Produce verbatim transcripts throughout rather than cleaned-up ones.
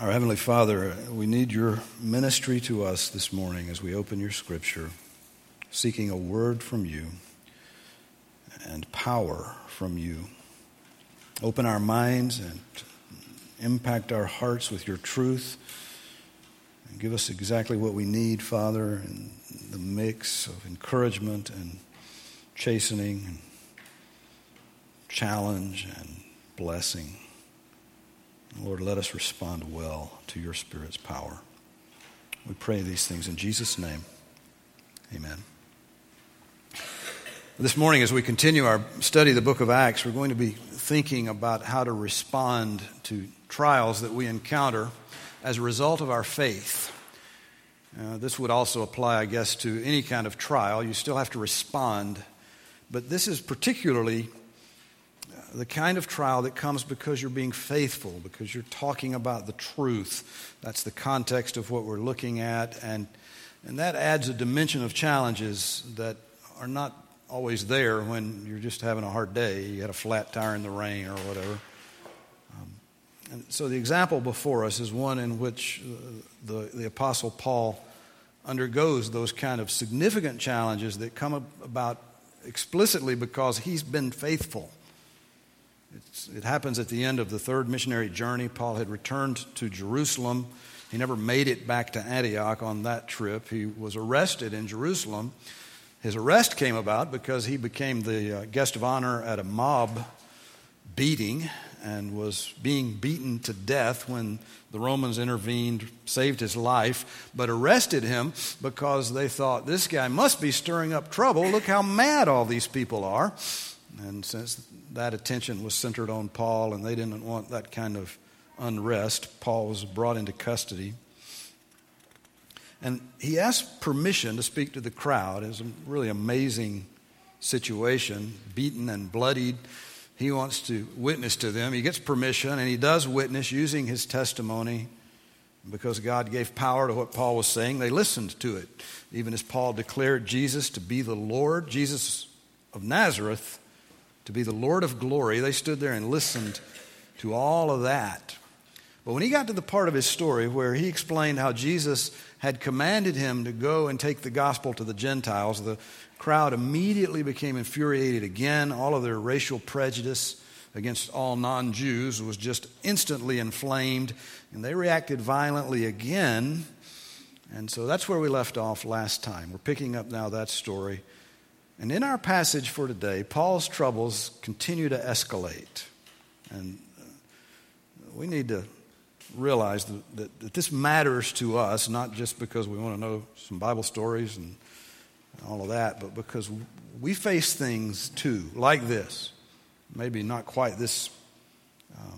Our Heavenly Father, we need your ministry to us this morning as we open your Scripture, seeking a word from you and power from you. Open our minds and impact our hearts with your truth, and give us exactly what we need, Father, in the mix of encouragement and chastening and challenge and blessing. Lord, let us respond well to your Spirit's power. We pray these things in Jesus' name. Amen. This morning, as we continue our study of the book of Acts, we're going to be thinking about how to respond to trials that we encounter as a result of our faith. Uh, this would also apply, I guess, to any kind of trial. You still have to respond. But this is particularly the kind of trial that comes because you're being faithful, because you're talking about the truth. That's the context of what we're looking at, and and that adds a dimension of challenges that are not always there when you're just having a hard day. You had a flat tire in the rain or whatever. Um, and so the example before us is one in which uh, the, the Apostle Paul undergoes those kind of significant challenges that come about explicitly because he's been faithful. It's, it happens at the end of the third missionary journey. Paul had returned to Jerusalem. He never made it back to Antioch on that trip. He was arrested in Jerusalem. His arrest came about because he became the uh, guest of honor at a mob beating and was being beaten to death when the Romans intervened, saved his life, but arrested him because they thought, this guy must be stirring up trouble. Look how mad all these people are. And since that attention was centered on Paul and they didn't want that kind of unrest, Paul was brought into custody. And he asked permission to speak to the crowd. It was a really amazing situation, beaten and bloodied. He wants to witness to them. He gets permission, and he does witness using his testimony. Because God gave power to what Paul was saying, they listened to it. Even as Paul declared Jesus to be the Lord, Jesus of Nazareth, to be the Lord of glory, they stood there and listened to all of that. But when he got to the part of his story where he explained how Jesus had commanded him to go and take the gospel to the Gentiles, the crowd immediately became infuriated again. All of their racial prejudice against all non-Jews was just instantly inflamed, and they reacted violently again. And so that's where we left off last time. We're picking up now that story. And in our passage for today, Paul's troubles continue to escalate. And we need to realize that, that, that this matters to us, not just because we want to know some Bible stories and all of that, but because we face things too, like this. Maybe not quite this uh,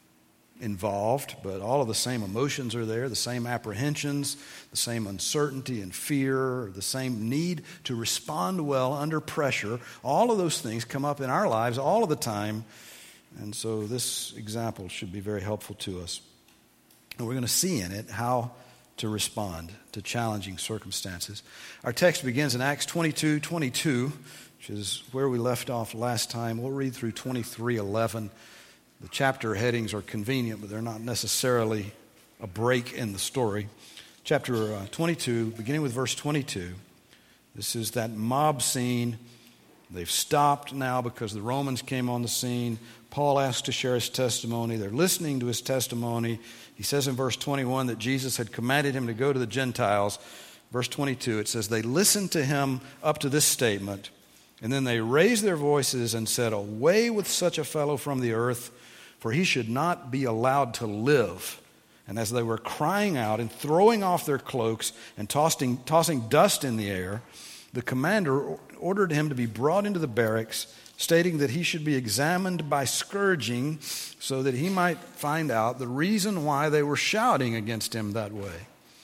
involved, but all of the same emotions are there, the same apprehensions, the same uncertainty and fear, the same need to respond well under pressure. All of those things come up in our lives all of the time, and so this example should be very helpful to us. And we're going to see in it how to respond to challenging circumstances. Our text begins in Acts twenty-two twenty-two, which is where we left off last time. We'll read through twenty-three eleven. The chapter headings are convenient, but they're not necessarily a break in the story. Chapter uh, twenty-two, beginning with verse twenty-two. This is that mob scene. They've stopped now because the Romans came on the scene. Paul asks to share his testimony. They're listening to his testimony. He says in verse twenty-one that Jesus had commanded him to go to the Gentiles. Verse twenty-two, it says, they listened to him up to this statement, and then they raised their voices and said, away with such a fellow from the earth, for he should not be allowed to live. And as they were crying out and throwing off their cloaks and tossing, tossing dust in the air, the commander ordered him to be brought into the barracks, stating that he should be examined by scourging so that he might find out the reason why they were shouting against him that way.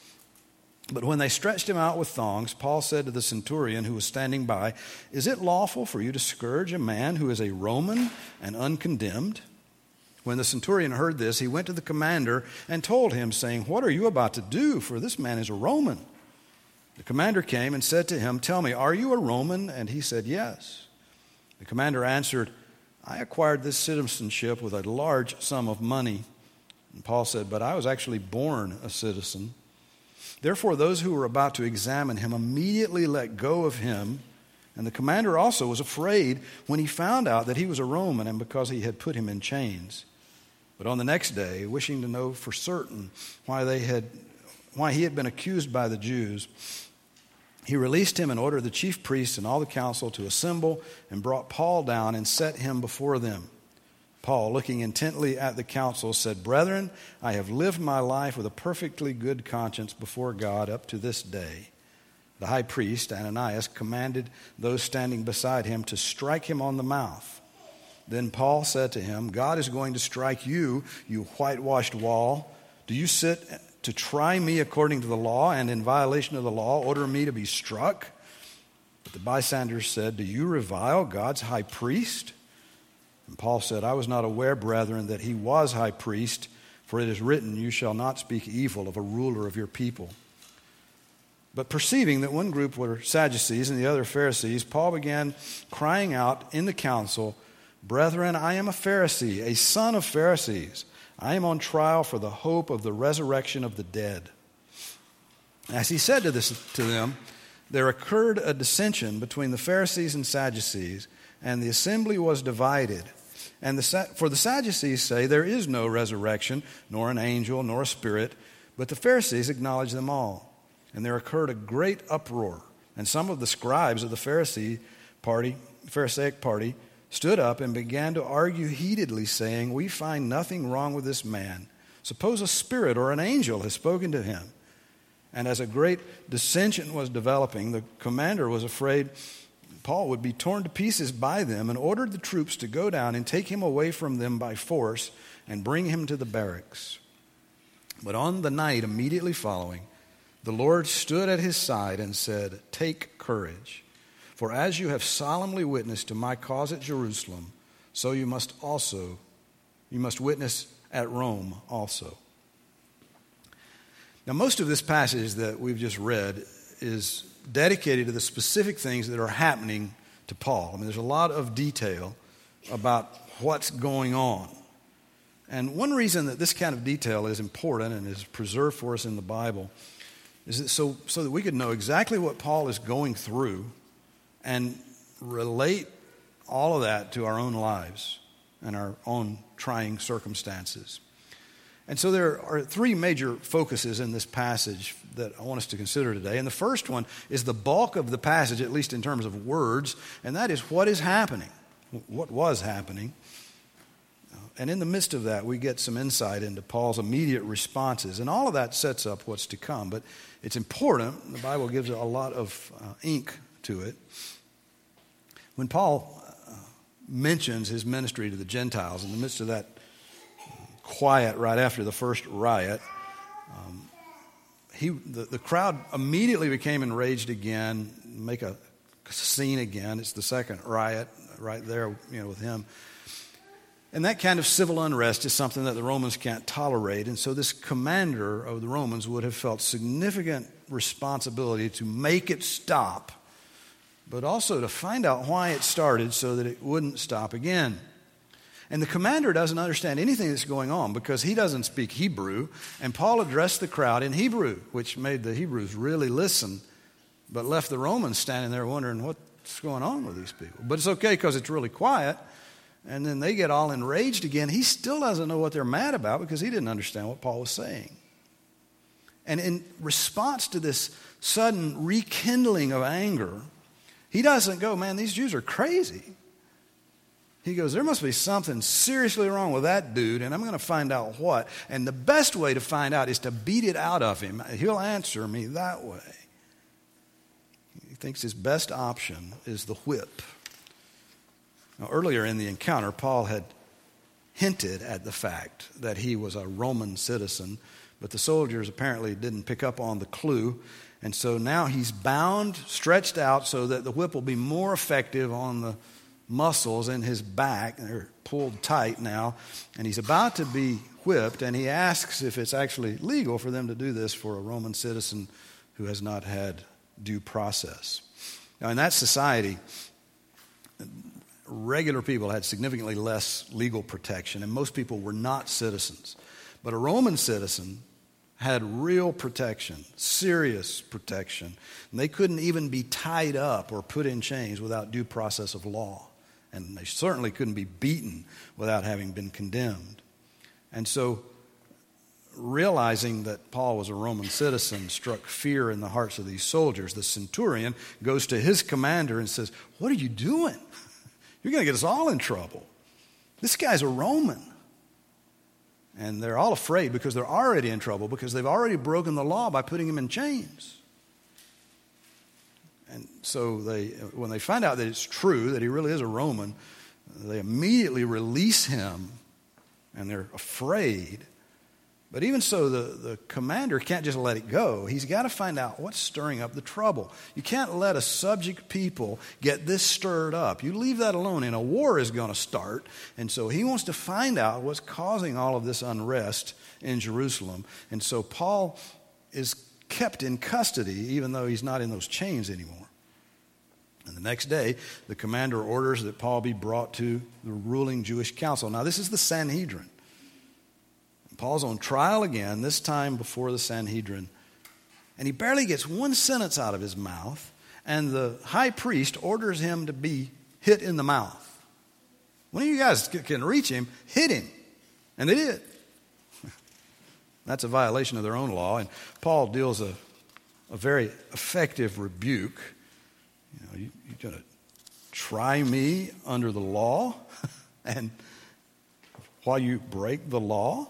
But when they stretched him out with thongs, Paul said to the centurion who was standing by, is it lawful for you to scourge a man who is a Roman and uncondemned? When the centurion heard this, he went to the commander and told him, saying, what are you about to do? For this man is a Roman. The commander came and said to him, tell me, are you a Roman? And he said, yes. The commander answered, I acquired this citizenship with a large sum of money. And Paul said, "But I was actually born a citizen." Therefore, those who were about to examine him immediately let go of him, and the commander also was afraid when he found out that he was a Roman and because he had put him in chains. But on the next day, wishing to know for certain why they had, why he had been accused by the Jews, he released him and ordered the chief priests and all the council to assemble and brought Paul down and set him before them. Paul, looking intently at the council, said, "Brethren, I have lived my life with a perfectly good conscience before God up to this day." The high priest, Ananias, commanded those standing beside him to strike him on the mouth. Then Paul said to him, "God is going to strike you, you whitewashed wall. Do you sit to try me according to the law, and in violation of the law order me to be struck?" But the bystanders said, "Do you revile God's high priest?" And Paul said, "I was not aware, brethren, that he was high priest, for it is written, 'You shall not speak evil of a ruler of your people.'" But perceiving that one group were Sadducees and the other Pharisees, Paul began crying out in the council, "Brethren, I am a Pharisee, a son of Pharisees. I am on trial for the hope of the resurrection of the dead." As he said to, this, to them, there occurred a dissension between the Pharisees and Sadducees, and the assembly was divided. And the, for the Sadducees say there is no resurrection, nor an angel, nor a spirit, but the Pharisees acknowledge them all. And there occurred a great uproar, and some of the scribes of the Pharisee party, Pharisaic party stood up and began to argue heatedly, saying, "We find nothing wrong with this man. Suppose a spirit or an angel has spoken to him." And as a great dissension was developing, the commander was afraid Paul would be torn to pieces by them and ordered the troops to go down and take him away from them by force and bring him to the barracks. But on the night immediately following, the Lord stood at his side and said, "Take courage, for as you have solemnly witnessed to my cause at Jerusalem, so you must also, you must witness at Rome also." Now, most of this passage that we've just read is dedicated to the specific things that are happening to Paul. I mean, there's a lot of detail about what's going on. And one reason that this kind of detail is important and is preserved for us in the Bible is that so, so that we could know exactly what Paul is going through and relate all of that to our own lives and our own trying circumstances. And so there are three major focuses in this passage that I want us to consider today. And the first one is the bulk of the passage, at least in terms of words, and that is what is happening, what was happening. And in the midst of that, we get some insight into Paul's immediate responses. And all of that sets up what's to come. But it's important. The Bible gives a lot of uh, ink to it. When Paul uh, mentions his ministry to the Gentiles, in the midst of that quiet right after the first riot, um, he the, the crowd immediately became enraged again, make a scene again. It's the second riot right there, you know, with him. And that kind of civil unrest is something that the Romans can't tolerate. And so this commander of the Romans would have felt significant responsibility to make it stop, but also to find out why it started so that it wouldn't stop again. And the commander doesn't understand anything that's going on because he doesn't speak Hebrew. And Paul addressed the crowd in Hebrew, which made the Hebrews really listen, but left the Romans standing there wondering what's going on with these people. But it's okay because it's really quiet. And then they get all enraged again. He still doesn't know what they're mad about because he didn't understand what Paul was saying. And in response to this sudden rekindling of anger, he doesn't go, "Man, these Jews are crazy." He goes, "There must be something seriously wrong with that dude, and I'm going to find out what. And the best way to find out is to beat it out of him. He'll answer me that way." He thinks his best option is the whip. Now, earlier in the encounter, Paul had hinted at the fact that he was a Roman citizen, but the soldiers apparently didn't pick up on the clue. And so now he's bound, stretched out so that the whip will be more effective on the muscles in his back. They're pulled tight now, and he's about to be whipped, and he asks if it's actually legal for them to do this for a Roman citizen who has not had due process. Now, in that society, regular people had significantly less legal protection, and most people were not citizens. But a Roman citizen had real protection, serious protection. And they couldn't even be tied up or put in chains without due process of law. And they certainly couldn't be beaten without having been condemned. And so, realizing that Paul was a Roman citizen struck fear in the hearts of these soldiers. The centurion goes to his commander and says, "What are you doing? You're going to get us all in trouble. This guy's a Roman." And they're all afraid because they're already in trouble because they've already broken the law by putting him in chains. And so they, when they find out that it's true, that he really is a Roman, they immediately release him, and they're afraid. But even so, the, the commander can't just let it go. He's got to find out what's stirring up the trouble. You can't let a subject people get this stirred up. You leave that alone, and a war is going to start. And so he wants to find out what's causing all of this unrest in Jerusalem. And so Paul is kept in custody, even though he's not in those chains anymore. And the next day, the commander orders that Paul be brought to the ruling Jewish council. Now, this is the Sanhedrin. Paul's on trial again, this time before the Sanhedrin. And he barely gets one sentence out of his mouth, and the high priest orders him to be hit in the mouth. One of you guys can reach him, hit him. And they did. That's a violation of their own law. And Paul deals a, a very effective rebuke. You know, you, you're going to try me under the law? And while you break the law?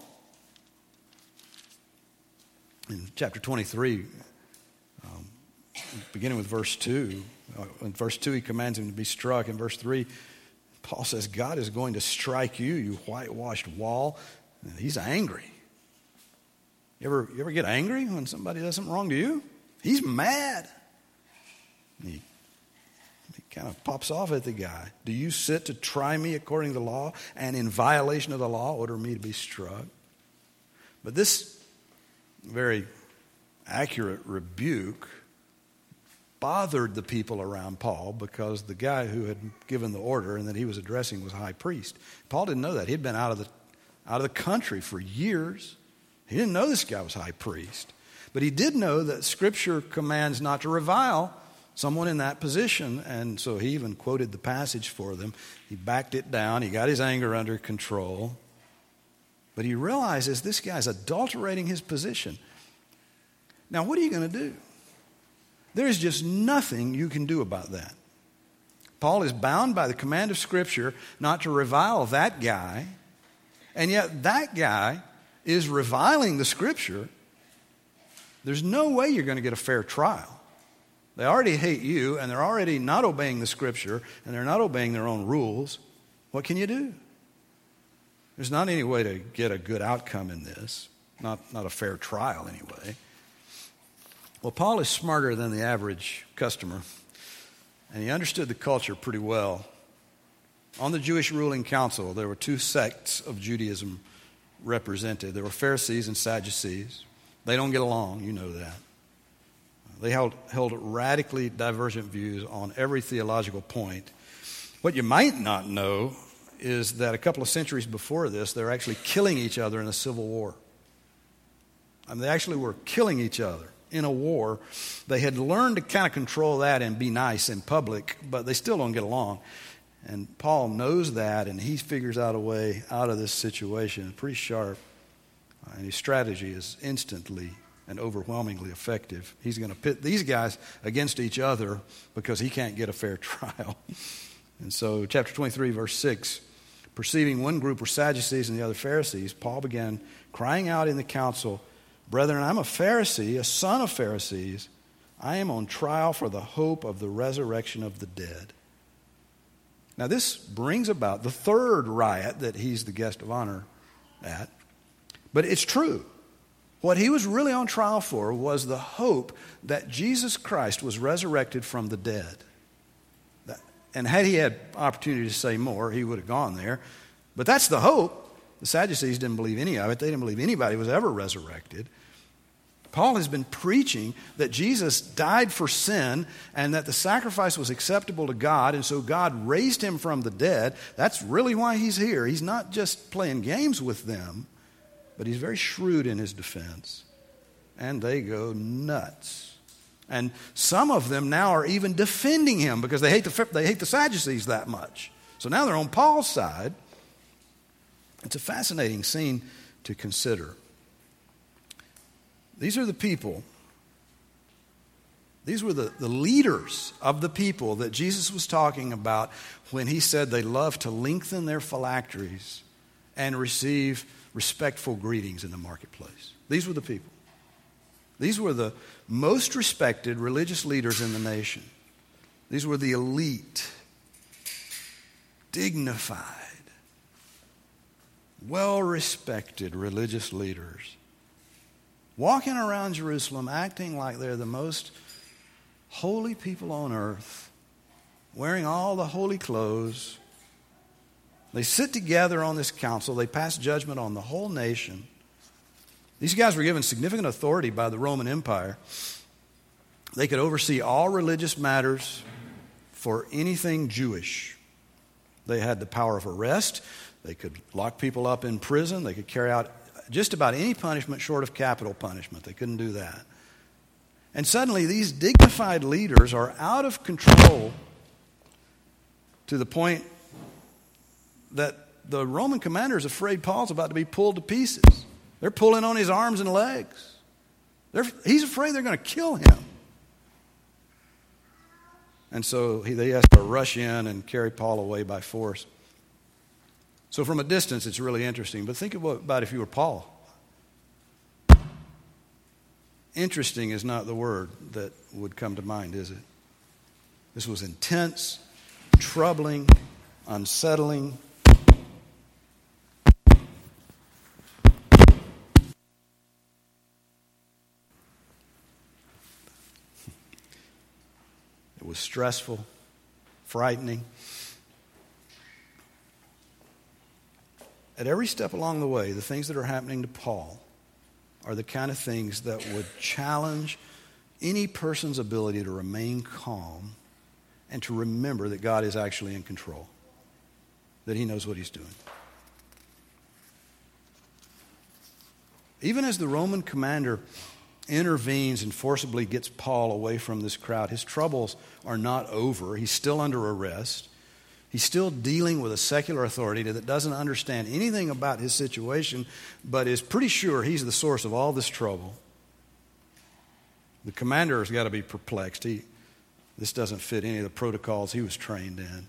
In chapter twenty-three, um, beginning with verse two, uh, in verse two he commands him to be struck. In verse three, Paul says, God is going to strike you, you whitewashed wall. And he's angry. You ever, you ever get angry when somebody does something wrong to you? He's mad. He, he kind of pops off at the guy. Do you sit to try me according to the law, and in violation of the law order me to be struck? But this very accurate rebuke bothered the people around Paul because the guy who had given the order and that he was addressing was high priest. Paul didn't know that. He'd been out of the out of the country for years. He didn't know this guy was high priest. But he did know that Scripture commands not to revile someone in that position, and so he even quoted the passage for them. He backed it down. He got his anger under control. But he realizes this guy's adulterating his position. Now, what are you going to do? There's just nothing you can do about that. Paul is bound by the command of Scripture not to revile that guy, and yet that guy is reviling the Scripture. There's no way you're going to get a fair trial. They already hate you, and they're already not obeying the Scripture, and they're not obeying their own rules. What can you do? There's not any way to get a good outcome in this, not, not a fair trial anyway. Well, Paul is smarter than the average customer, and he understood the culture pretty well. On the Jewish ruling council, there were two sects of Judaism represented. There were Pharisees and Sadducees. They don't get along, you know that. They held, held radically divergent views on every theological point. What you might not know is that a couple of centuries before this, they were actually killing each other in a civil war. I mean, they actually were killing each other in a war. They had learned to kind of control that and be nice in public, but they still don't get along. And Paul knows that, and he figures out a way out of this situation. Pretty sharp. And his strategy is instantly and overwhelmingly effective. He's going to pit these guys against each other because he can't get a fair trial. And so chapter twenty-three, verse six, perceiving one group were Sadducees and the other Pharisees, Paul began crying out in the council, "Brethren, I'm a Pharisee, a son of Pharisees. I am on trial for the hope of the resurrection of the dead." Now this brings about the third riot that he's the guest of honor at. But it's true. What he was really on trial for was the hope that Jesus Christ was resurrected from the dead. And had he had opportunity to say more, he would have gone there. But that's the hope. The Sadducees didn't believe any of it. They didn't believe anybody was ever resurrected. Paul has been preaching that Jesus died for sin and that the sacrifice was acceptable to God, and so God raised him from the dead. That's really why he's here. He's not just playing games with them, but he's very shrewd in his defense. And they go nuts. And some of them now are even defending him because they hate the, they hate the Sadducees that much. So now they're on Paul's side. It's a fascinating scene to consider. These are the people, these were the, the leaders of the people that Jesus was talking about when he said they love to lengthen their phylacteries and receive respectful greetings in the marketplace. These were the people. These were the most respected religious leaders in the nation. These were the elite, dignified, well-respected religious leaders, walking around Jerusalem acting like they're the most holy people on earth, wearing all the holy clothes. They sit together on this council. They pass judgment on the whole nation. These guys were given significant authority by the Roman Empire. They could oversee all religious matters for anything Jewish. They had the power of arrest. They could lock people up in prison. They could carry out just about any punishment short of capital punishment. They couldn't do that. And suddenly these dignified leaders are out of control to the point that the Roman commander is afraid Paul's about to be pulled to pieces. They're pulling on his arms and legs. They're, he's afraid they're going to kill him. And so he, they have to rush in and carry Paul away by force. So from a distance, it's really interesting. But think about if you were Paul. Interesting is not the word that would come to mind, is it? This was intense, troubling, unsettling. It was stressful, frightening. At every step along the way, the things that are happening to Paul are the kind of things that would challenge any person's ability to remain calm and to remember that God is actually in control, that he knows what he's doing. Even as the Roman commander intervenes and forcibly gets Paul away from this crowd, his troubles are not over. He's still under arrest. He's still dealing with a secular authority that doesn't understand anything about his situation, but is pretty sure he's the source of all this trouble. The commander has got to be perplexed. He, this doesn't fit any of the protocols he was trained in.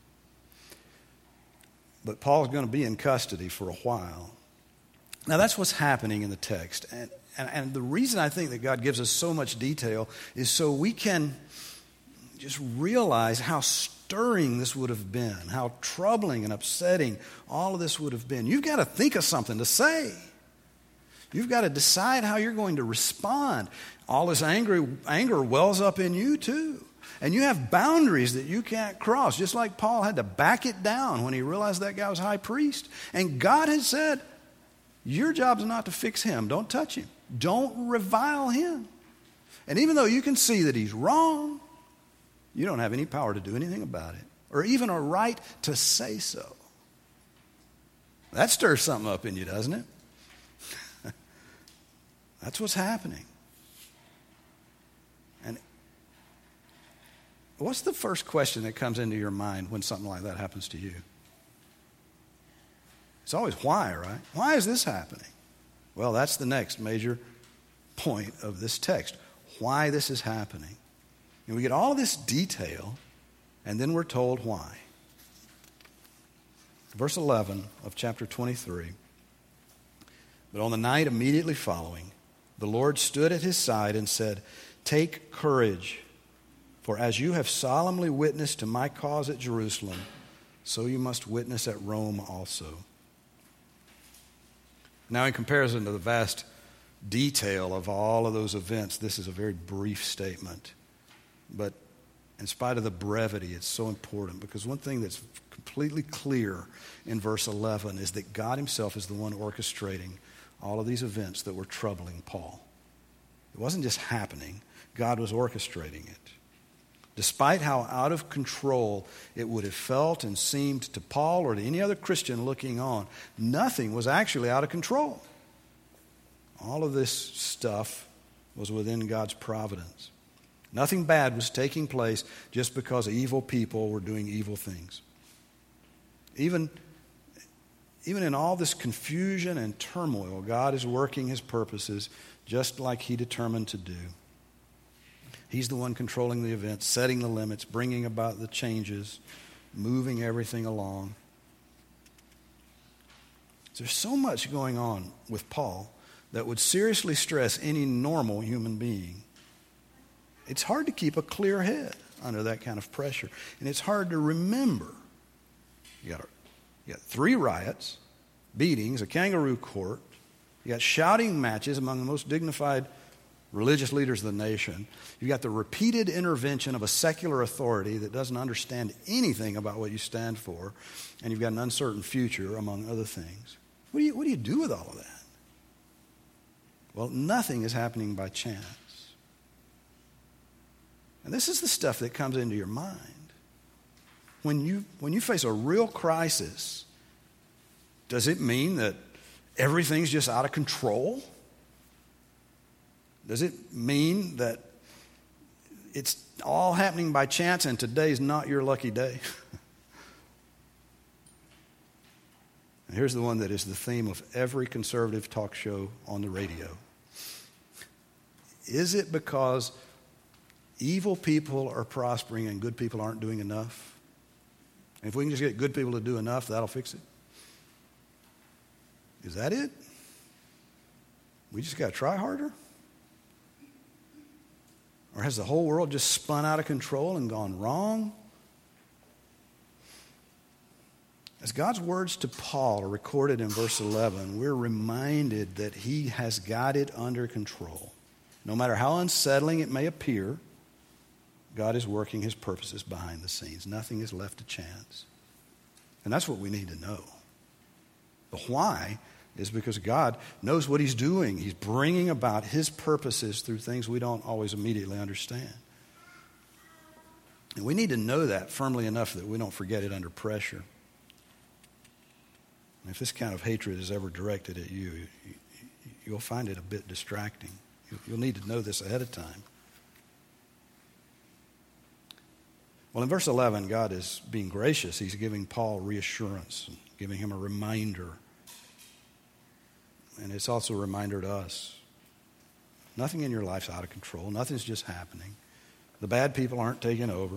But Paul's going to be in custody for a while. Now that's what's happening in the text. And, and, and the reason I think that God gives us so much detail is so we can just realize how stirring this would have been, how troubling and upsetting all of this would have been. You've got to think of something to say. You've got to decide how you're going to respond. All this anger, anger wells up in you too. And you have boundaries that you can't cross, just like Paul had to back it down when he realized that guy was high priest. And God had said, your job is not to fix him. Don't touch him. Don't revile him. And even though you can see that he's wrong, you don't have any power to do anything about it, or even a right to say so. That stirs something up in you, doesn't it? That's what's happening. And what's the first question that comes into your mind when something like that happens to you? It's always why, right? Why is this happening? Well, that's the next major point of this text. Why this is happening. And we get all of this detail, and then we're told why. Verse eleven of chapter twenty-three. But on the night immediately following, the Lord stood at his side and said, "Take courage, for as you have solemnly witnessed to my cause at Jerusalem, so you must witness at Rome also." Now, in comparison to the vast detail of all of those events, this is a very brief statement. But in spite of the brevity, it's so important, because one thing that's completely clear in verse eleven is that God himself is the one orchestrating all of these events that were troubling Paul. It wasn't just happening. God was orchestrating it. Despite how out of control it would have felt and seemed to Paul or to any other Christian looking on, nothing was actually out of control. All of this stuff was within God's providence. Nothing bad was taking place just because evil people were doing evil things. Even, even in all this confusion and turmoil, God is working his purposes just like he determined to do. He's the one controlling the events, setting the limits, bringing about the changes, moving everything along. There's so much going on with Paul that would seriously stress any normal human being. It's hard to keep a clear head under that kind of pressure. And it's hard to remember. You got, you got three riots, beatings, a kangaroo court. You got shouting matches among the most dignified religious leaders of the nation. You've got the repeated intervention of a secular authority that doesn't understand anything about what you stand for. And you've got an uncertain future, among other things. What do you, what do you do with all of that? Well, nothing is happening by chance. And this is the stuff that comes into your mind. When you, when you face a real crisis, does it mean that everything's just out of control? Does it mean that it's all happening by chance and today's not your lucky day? And here's the one that is the theme of every conservative talk show on the radio. Is it because evil people are prospering and good people aren't doing enough? And if we can just get good people to do enough, that'll fix it? Is that it? We just got to try harder? Or has the whole world just spun out of control and gone wrong? As God's words to Paul are recorded in verse eleven, we're reminded that he has got it under control. No matter how unsettling it may appear, God is working his purposes behind the scenes. Nothing is left to chance. And that's what we need to know. The why is because God knows what he's doing. He's bringing about his purposes through things we don't always immediately understand. And we need to know that firmly enough that we don't forget it under pressure. And if this kind of hatred is ever directed at you, you'll find it a bit distracting. You'll need to know this ahead of time. Well, in verse eleven, God is being gracious. He's giving Paul reassurance, and giving him a reminder. And it's also a reminder to us. Nothing in your life's out of control. Nothing's just happening. The bad people aren't taking over.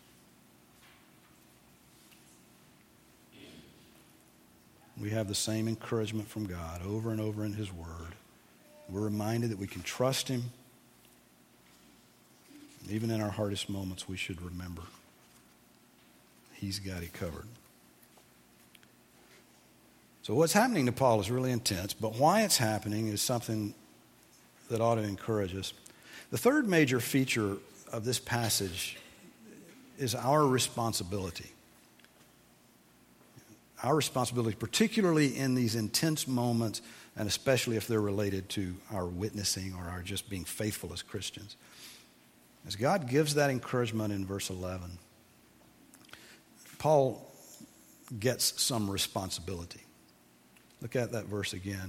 We have the same encouragement from God over and over in his word. We're reminded that we can trust him. And even in our hardest moments, we should remember he's got it covered. So what's happening to Paul is really intense, but why it's happening is something that ought to encourage us. The third major feature of this passage is our responsibility. Our responsibility, particularly in these intense moments, and especially if they're related to our witnessing or our just being faithful as Christians. As God gives that encouragement in verse eleven, Paul gets some responsibility. Look at that verse again.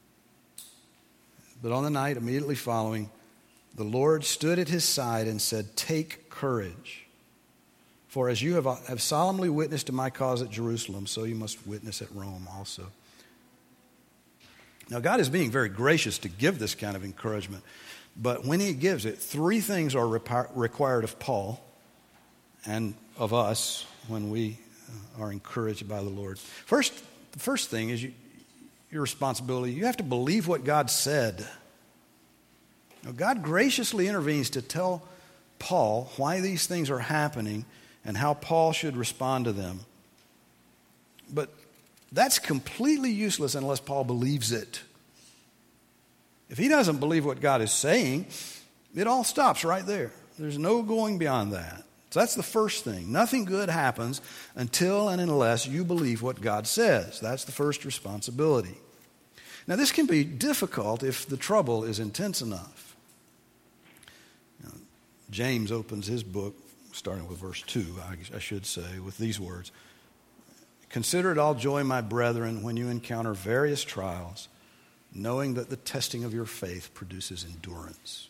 But on the night immediately following, the Lord stood at his side and said, "Take courage. For as you have, have solemnly witnessed to my cause at Jerusalem, so you must witness at Rome also." Now, God is being very gracious to give this kind of encouragement. But when he gives it, three things are repi- required of Paul and of us when we are encouraged by the Lord. First, the first thing is you, your responsibility. You have to believe what God said. Now, God graciously intervenes to tell Paul why these things are happening and how Paul should respond to them. But that's completely useless unless Paul believes it. If he doesn't believe what God is saying, it all stops right there. There's no going beyond that. So that's the first thing. Nothing good happens until and unless you believe what God says. That's the first responsibility. Now, this can be difficult if the trouble is intense enough. Now, James opens his book, starting with verse two, I, I should say, with these words. "Consider it all joy, my brethren, when you encounter various trials, knowing that the testing of your faith produces endurance.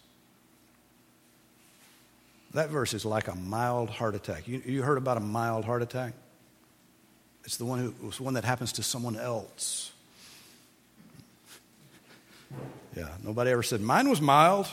That verse is like a mild heart attack. You, you heard about a mild heart attack? It's the one who it's one that happens to someone else. Yeah, nobody ever said, mine was mild.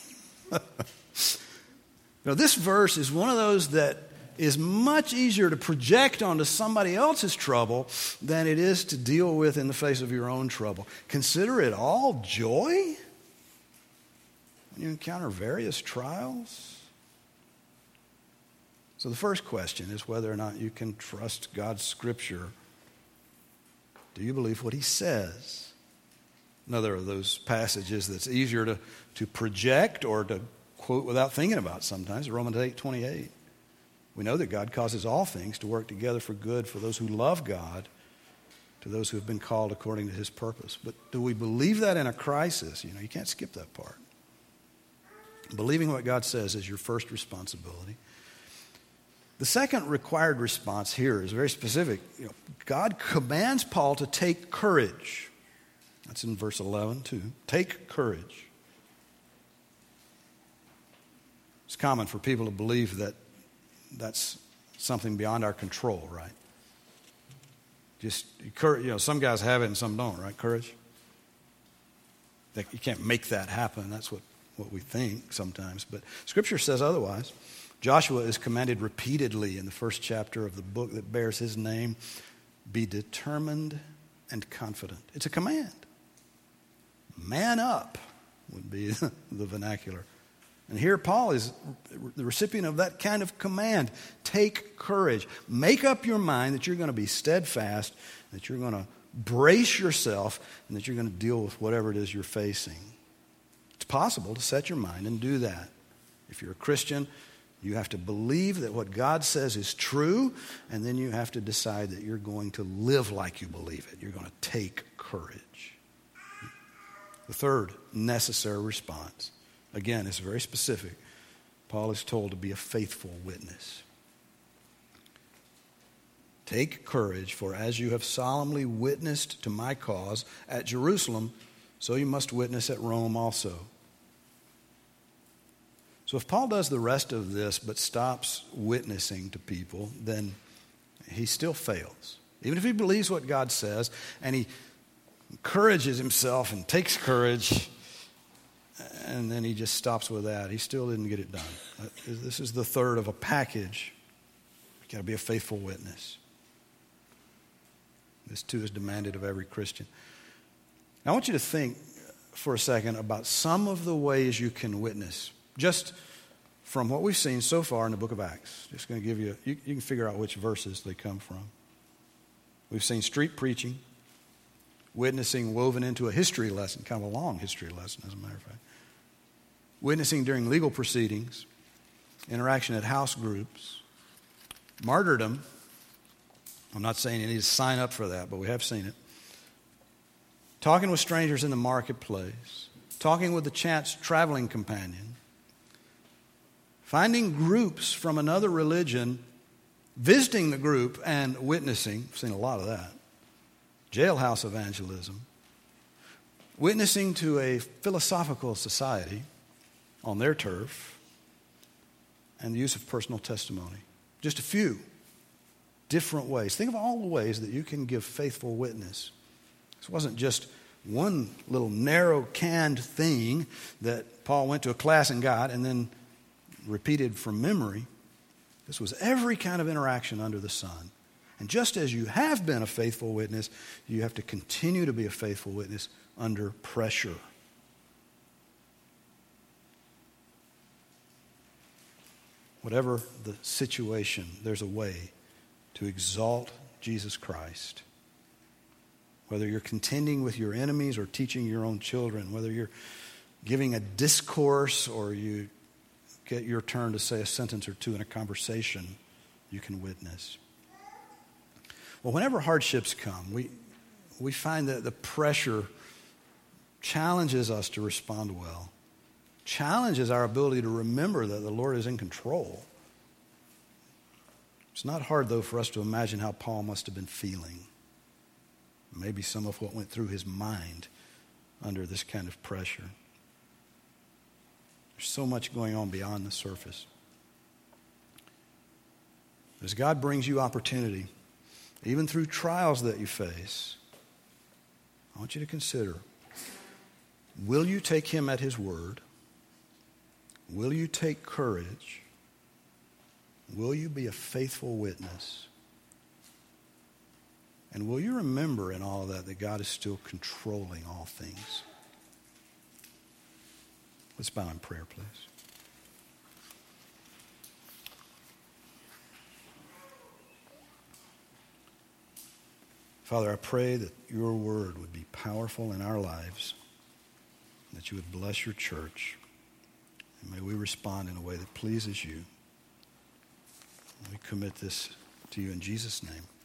Now, this verse is one of those that is much easier to project onto somebody else's trouble than it is to deal with in the face of your own trouble. Consider it all joy when you encounter various trials. So the first question is whether or not you can trust God's Scripture. Do you believe what He says? Another of those passages that's easier to, to project or to quote without thinking about sometimes, Romans eight twenty-eight. We know that God causes all things to work together for good for those who love God, to those who have been called according to His purpose. But do we believe that in a crisis? You know, you can't skip that part. Believing what God says is your first responsibility. The second required response here is very specific. You know, God commands Paul to take courage. That's in verse eleven too. Take courage. It's common for people to believe that that's something beyond our control, right? Just, you know, some guys have it and some don't, right? Courage. You can't make that happen. That's what, what we think sometimes. But Scripture says otherwise. Joshua is commanded repeatedly in the first chapter of the book that bears his name, be determined and confident. It's a command. Man up would be the vernacular. And here Paul is the recipient of that kind of command. Take courage. Make up your mind that you're going to be steadfast, that you're going to brace yourself, and that you're going to deal with whatever it is you're facing. It's possible to set your mind and do that. If you're a Christian, you have to believe that what God says is true, and then you have to decide that you're going to live like you believe it. You're going to take courage. The third necessary response, again, is very specific. Paul is told to be a faithful witness. Take courage, for as you have solemnly witnessed to my cause at Jerusalem, so you must witness at Rome also. So if Paul does the rest of this but stops witnessing to people, then he still fails. Even if he believes what God says and he encourages himself and takes courage, and then he just stops with that, he still didn't get it done. This is the third of a package. You've got to be a faithful witness. This too is demanded of every Christian. Now, I want you to think for a second about some of the ways you can witness. Just from what we've seen so far in the book of Acts. Just going to give you, you, you can figure out which verses they come from. We've seen street preaching, witnessing woven into a history lesson, kind of a long history lesson, as a matter of fact. Witnessing during legal proceedings, interaction at house groups, martyrdom. I'm not saying you need to sign up for that, but we have seen it. Talking with strangers in the marketplace, talking with the chance traveling companion, finding groups from another religion, visiting the group and witnessing. I've seen a lot of that. Jailhouse evangelism. Witnessing to a philosophical society on their turf. And the use of personal testimony. Just a few different ways. Think of all the ways that you can give faithful witness. This wasn't just one little narrow canned thing that Paul went to a class and got and then repeated from memory. This was every kind of interaction under the sun. And just as you have been a faithful witness, you have to continue to be a faithful witness under pressure. Whatever the situation, there's a way to exalt Jesus Christ. Whether you're contending with your enemies or teaching your own children, whether you're giving a discourse or you get your turn to say a sentence or two in a conversation, you can witness. Well, whenever hardships come, we we find that the pressure challenges us to respond well, challenges our ability to remember that the Lord is in control. It's not hard, though, for us to imagine how Paul must have been feeling. Maybe some of what went through his mind under this kind of pressure. There's so much going on beyond the surface. As God brings you opportunity, even through trials that you face, I want you to consider, will you take him at his word? Will you take courage? Will you be a faithful witness? And will you remember in all of that that God is still controlling all things? Let's bow in prayer, please. Father, I pray that your word would be powerful in our lives, that you would bless your church, and may we respond in a way that pleases you. We commit this to you in Jesus' name.